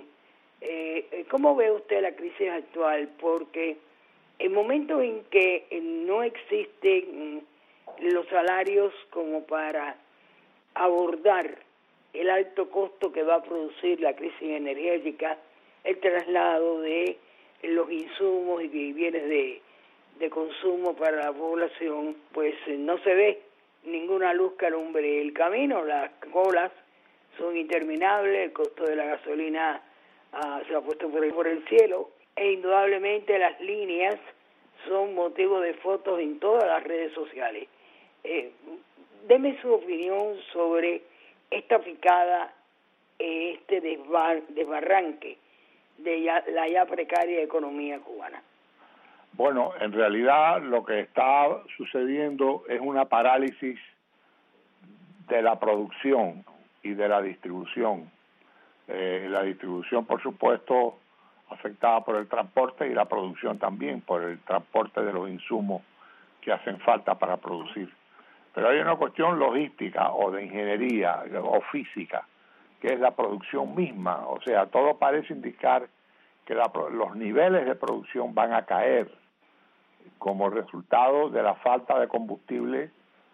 Eh, ¿Cómo ve usted la crisis actual? Porque en momentos en que eh, no existen los salarios como para abordar el alto costo que va a producir la crisis energética, el traslado de los insumos y bienes de, de consumo para la población, pues eh, no se ve ninguna luz que alumbre el camino. Las colas son interminables, el costo de la gasolina ah, se ha puesto por el, por el cielo, e indudablemente las líneas son motivo de fotos en todas las redes sociales. Eh, deme su opinión sobre esta picada, eh, este desbar, desbarranque de ya, la ya precaria economía cubana. Bueno, en realidad lo que está sucediendo es una parálisis de la producción y de la distribución. Eh, la distribución, por supuesto, afectada por el transporte, y la producción también por el transporte de los insumos que hacen falta para producir. Pero hay una cuestión logística o de ingeniería o física, que es la producción misma. O sea, todo parece indicar que la, los niveles de producción van a caer como resultado de la falta de combustible,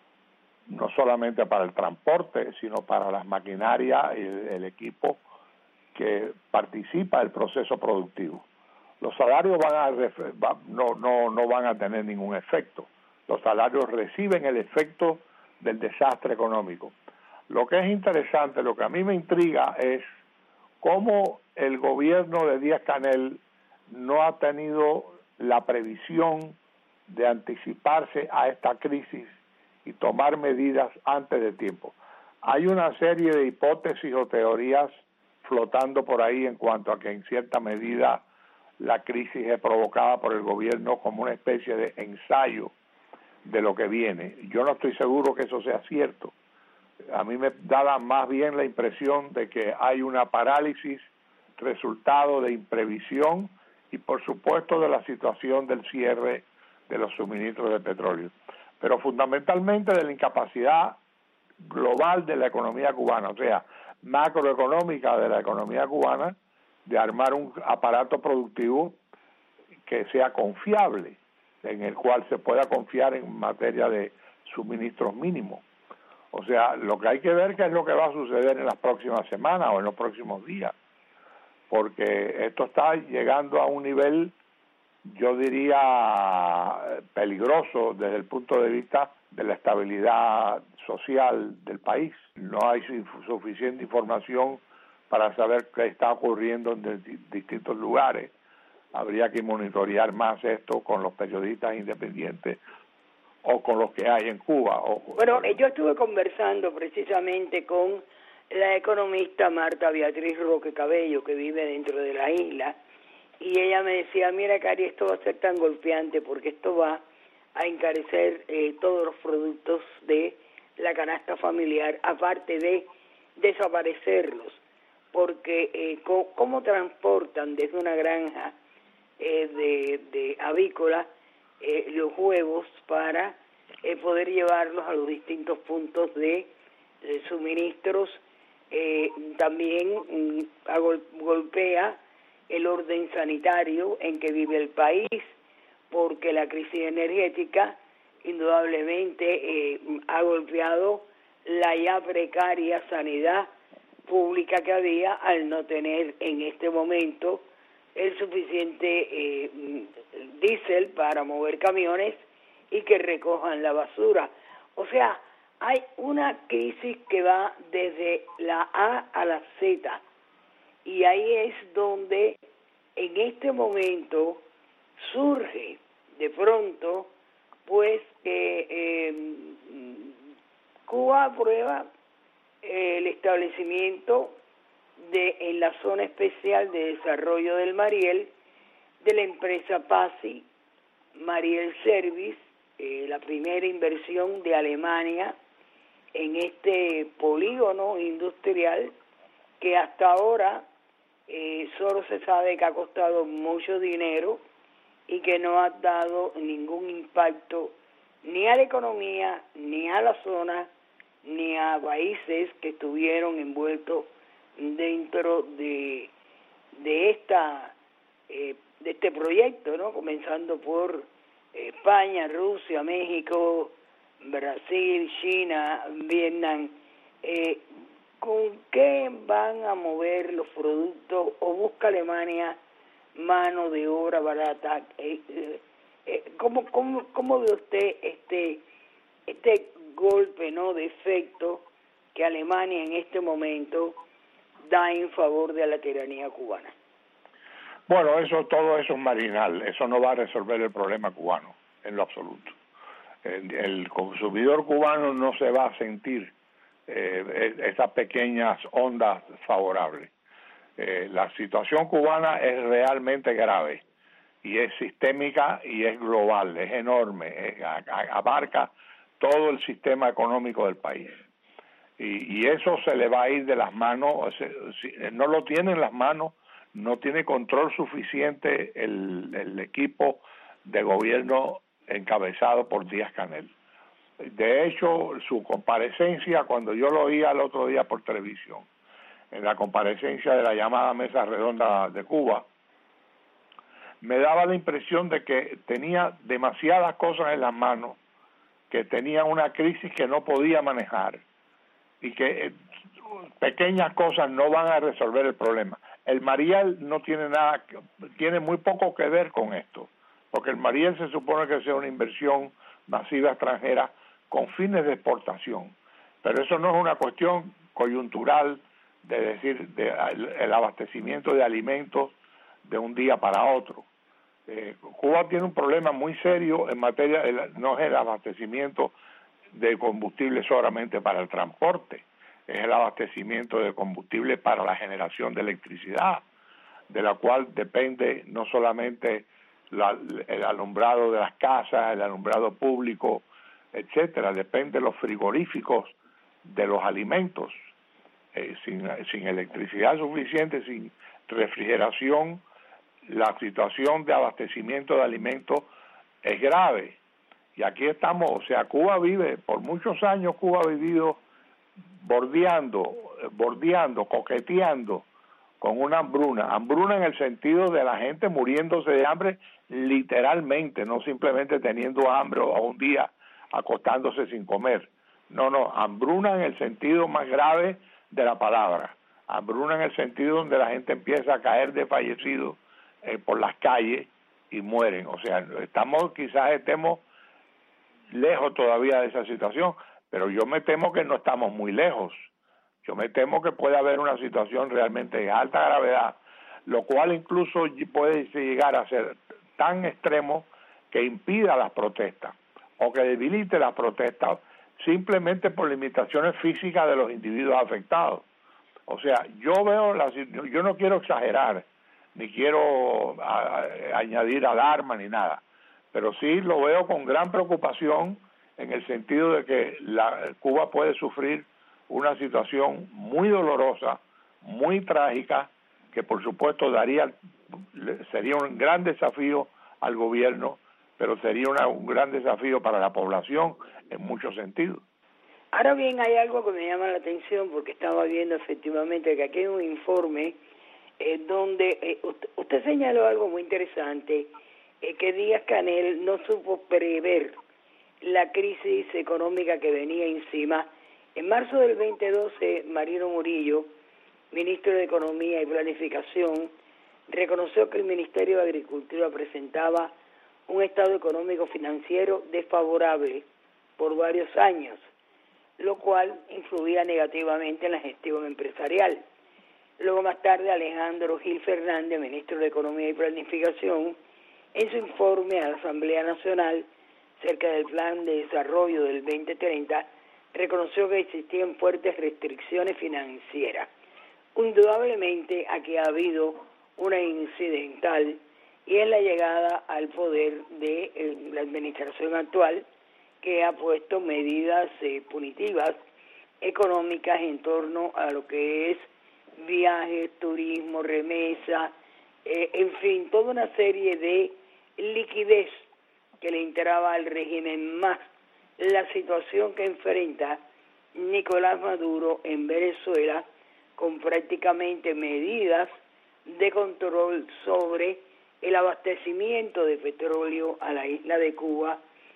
no solamente para el transporte, sino para las maquinarias y el, el equipo que participa del proceso productivo. Los salarios van a va, no, no, no van a tener ningún efecto. Los salarios reciben el efecto del desastre económico. Lo que es interesante, lo que a mí me intriga es cómo el gobierno de Díaz-Canel no ha tenido la previsión de anticiparse a esta crisis y tomar medidas antes de tiempo. Hay una serie de hipótesis o teorías flotando por ahí en cuanto a que en cierta medida la crisis es provocada por el gobierno como una especie de ensayo de lo que viene. Yo no estoy seguro que eso sea cierto. A mí me da más bien la impresión de que hay una parálisis resultado de imprevisión y por supuesto de la situación del cierre de los suministros de petróleo, pero fundamentalmente de la incapacidad global de la economía cubana, o sea, macroeconómica de la economía cubana, de armar un aparato productivo que sea confiable, en el cual se pueda confiar en materia de suministros mínimos. O sea, lo que hay que ver qué es lo que va a suceder en las próximas semanas o en los próximos días, porque esto está llegando a un nivel, yo diría, peligroso desde el punto de vista de la estabilidad social del país. No hay suficiente información para saber qué está ocurriendo en distintos lugares. Habría que monitorear más esto con los periodistas independientes o con los que hay en Cuba. O, bueno, yo estuve conversando precisamente con la economista Marta Beatriz Roque Cabello, que vive dentro de la isla, y ella me decía, mira, Cari, esto va a ser tan golpeante porque esto va a encarecer eh, todos los productos de la canasta familiar, aparte de desaparecerlos, porque eh, co cómo transportan desde una granja eh, de, de avícola eh, los huevos para eh, poder llevarlos a los distintos puntos de, de suministros. Eh, también mm, agol, golpea el orden sanitario en que vive el país, porque la crisis energética indudablemente eh, ha golpeado la ya precaria sanidad pública que había al no tener en este momento el suficiente eh, diésel para mover camiones y que recojan la basura. O sea, hay una crisis que va desde la A a la Z, y ahí es donde en este momento surge de pronto pues que eh, Cuba aprueba eh, el establecimiento de en la zona especial de desarrollo del Mariel de la empresa PASI Mariel Service, eh, la primera inversión de Alemania en este polígono industrial que hasta ahora eh, solo se sabe que ha costado mucho dinero y que no ha dado ningún impacto ni a la economía, ni a la zona, ni a países que estuvieron envueltos dentro de de esta eh, de este proyecto, ¿no? Comenzando por España, Rusia, México, Brasil, China, Vietnam. Eh, ¿Con qué van a mover los productos o busca Alemania mano de obra barata? Eh, eh, eh, ¿cómo, cómo, ¿Cómo ve usted este este golpe, no, de efecto que Alemania en este momento da en favor de la tiranía cubana? Bueno, eso todo eso es marginal, eso no va a resolver el problema cubano en lo absoluto. El, el consumidor cubano no se va a sentir eh, estas pequeñas ondas favorables. Eh, la situación cubana es realmente grave y es sistémica y es global, es enorme, es, a, a, abarca todo el sistema económico del país. Y, y eso se le va a ir de las manos, se, si, no lo tiene en las manos, no tiene control suficiente el, el equipo de gobierno encabezado por Díaz-Canel. De hecho, su comparecencia, cuando yo lo oía el otro día por televisión, en la comparecencia de la llamada Mesa Redonda de Cuba, me daba la impresión de que tenía demasiadas cosas en las manos, que tenía una crisis que no podía manejar y que eh, pequeñas cosas no van a resolver el problema. El Mariel no tiene nada, tiene muy poco que ver con esto, porque el Mariel se supone que sea una inversión masiva extranjera con fines de exportación, pero eso no es una cuestión coyuntural de decir de, el abastecimiento de alimentos de un día para otro. Eh, Cuba tiene un problema muy serio en materia, de, no es el abastecimiento de combustible solamente para el transporte, es el abastecimiento de combustible para la generación de electricidad, de la cual depende no solamente la, el alumbrado de las casas, el alumbrado público, etcétera, depende de los frigoríficos, de los alimentos. Eh, sin, sin electricidad suficiente, sin refrigeración, la situación de abastecimiento de alimentos es grave. Y aquí estamos, o sea, Cuba vive, por muchos años Cuba ha vivido bordeando, bordeando, coqueteando con una hambruna, hambruna en el sentido de la gente muriéndose de hambre literalmente, no simplemente teniendo hambre o un día acostándose sin comer. No, no, hambruna en el sentido más grave de la palabra, hambruna en el sentido donde la gente empieza a caer desfallecido eh, por las calles y mueren. O sea, estamos, quizás estemos lejos todavía de esa situación, pero yo me temo que no estamos muy lejos. Yo me temo que puede haber una situación realmente de alta gravedad, lo cual incluso puede llegar a ser tan extremo que impida las protestas o que debilite las protestas simplemente por limitaciones físicas de los individuos afectados. O sea, yo veo, la, yo no quiero exagerar, ni quiero a, a, añadir alarma ni nada, pero sí lo veo con gran preocupación en el sentido de que la, Cuba puede sufrir una situación muy dolorosa, muy trágica, que por supuesto daría, sería un gran desafío al gobierno, pero sería una, un gran desafío para la población en muchos sentidos. Ahora bien, hay algo que me llama la atención porque estaba viendo efectivamente que aquí hay un informe eh, donde eh, usted, usted señaló algo muy interesante, eh, que Díaz-Canel no supo prever la crisis económica que venía encima. En marzo del veinte doce, Marino Murillo, ministro de Economía y Planificación, reconoció que el Ministerio de Agricultura presentaba un estado económico financiero desfavorable por varios años, lo cual influía negativamente en la gestión empresarial. Luego más tarde Alejandro Gil Fernández, ministro de Economía y Planificación, en su informe a la Asamblea Nacional cerca del Plan de Desarrollo del veinte treinta, reconoció que existían fuertes restricciones financieras. Indudablemente aquí ha habido una incidental y es la llegada al poder de eh, la administración actual, que ha puesto medidas eh, punitivas económicas en torno a lo que es viajes, turismo, remesa, eh, en fin, toda una serie de liquidez que le entraba al régimen, más la situación que enfrenta Nicolás Maduro en Venezuela, con prácticamente medidas de control sobre el abastecimiento de petróleo a la isla de Cuba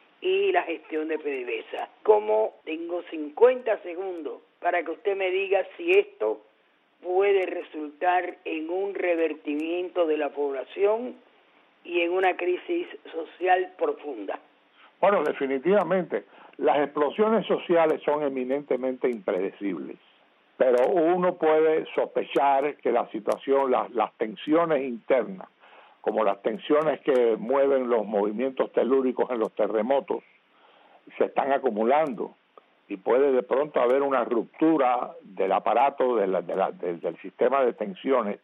y la gestión de PDVSA. Como tengo cincuenta segundos para que usted me diga si esto puede resultar en un revertimiento de la población y en una crisis social profunda. Bueno, definitivamente, las explosiones sociales son eminentemente impredecibles, pero uno puede sospechar que la situación, las, las tensiones internas, como las tensiones que mueven los movimientos telúricos en los terremotos, se están acumulando y puede de pronto haber una ruptura del aparato de la, de la, de, del sistema de tensiones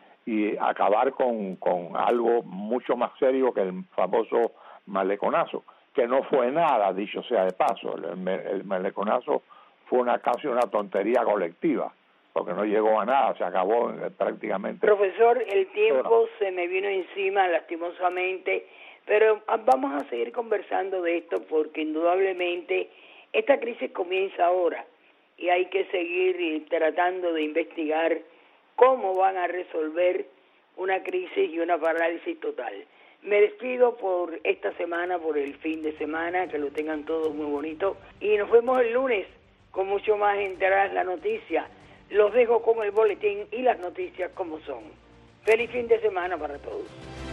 y acabar con, con algo mucho más serio que el famoso maleconazo, que no fue nada, dicho sea de paso. El, el maleconazo fue una casi una tontería colectiva, porque no llegó a nada, se acabó prácticamente. Profesor, el tiempo se me vino encima lastimosamente, pero vamos a seguir conversando de esto porque indudablemente esta crisis comienza ahora y hay que seguir tratando de investigar cómo van a resolver una crisis y una parálisis total. Me despido por esta semana, por el fin de semana, que lo tengan todos muy bonito y nos vemos el lunes con mucho más en Tras la Noticia. Los dejo con el boletín y las noticias como son. Feliz fin de semana para todos.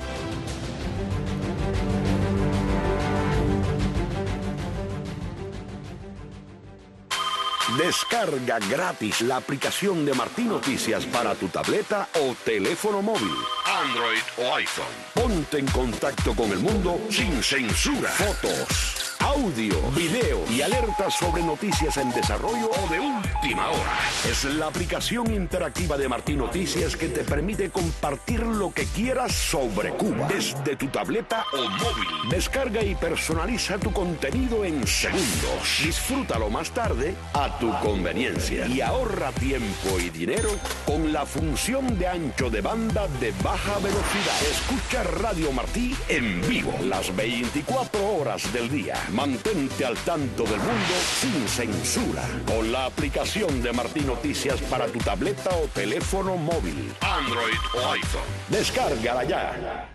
Descarga gratis la aplicación de Martín Noticias para tu tableta o teléfono móvil, Android o iPhone. Ponte en contacto con el mundo sin censura. Fotos, audio, video y alertas sobre noticias en desarrollo o de última hora. Es la aplicación interactiva de Martín Noticias que te permite compartir lo que quieras sobre Cuba desde tu tableta o móvil. Descarga y personaliza tu contenido en segundos. Disfrútalo más tarde a tu conveniencia y ahorra tiempo y dinero con la función de ancho de banda de baja velocidad. Escucha Radio Martí en vivo las veinticuatro horas del día. Mantente al tanto del mundo sin censura con la aplicación de Martín Noticias para tu tableta o teléfono móvil, Android o iPhone. Descárgala ya.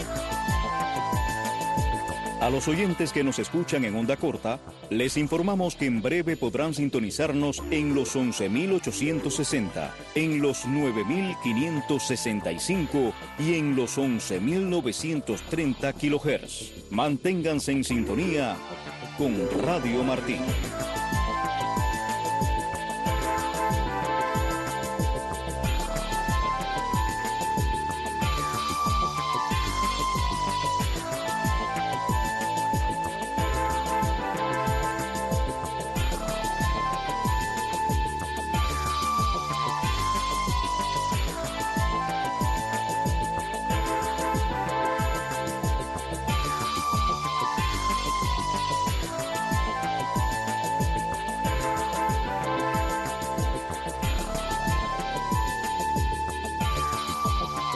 A los oyentes que nos escuchan en onda corta, les informamos que en breve podrán sintonizarnos en los once mil ochocientos sesenta, en los nueve mil quinientos sesenta y cinco y en los once mil novecientos treinta kilohertz. Manténganse en sintonía con Radio Martín.